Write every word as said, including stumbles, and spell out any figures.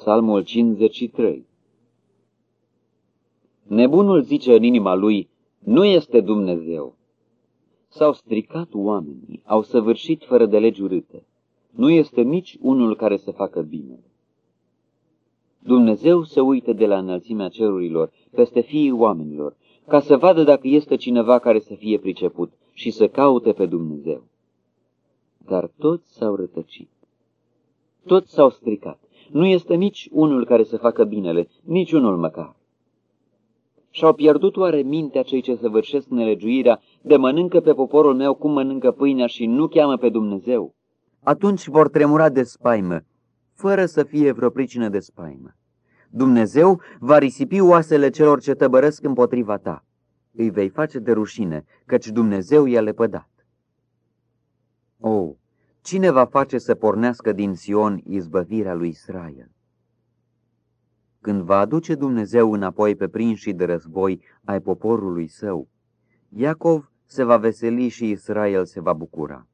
Psalmul cincizeci și trei. Nebunul zice în inima lui, nu este Dumnezeu. S-au stricat oamenii, au săvârșit fără de legi urâte. Nu este nici unul care să facă bine. Dumnezeu se uită de la înălțimea cerurilor peste fiii oamenilor, ca să vadă dacă este cineva care să fie priceput și să caute pe Dumnezeu. Dar toți s-au rătăcit. Toți s-au stricat. Nu este nici unul care să facă binele, nici unul măcar. Și-au pierdut oare mintea cei ce săvârșesc nelegiuirea, de mănâncă pe poporul meu cum mănâncă pâinea și nu cheamă pe Dumnezeu? Atunci vor tremura de spaimă, fără să fie vreo pricină de spaimă. Dumnezeu va risipi oasele celor ce tăbărăsc împotriva ta. Îi vei face de rușine, căci Dumnezeu i-a lepădat. O, cine va face să pornească din Sion izbăvirea lui Israel? Când va aduce Dumnezeu înapoi pe prinșii de război ai poporului său, Iacov se va veseli și Israel se va bucura.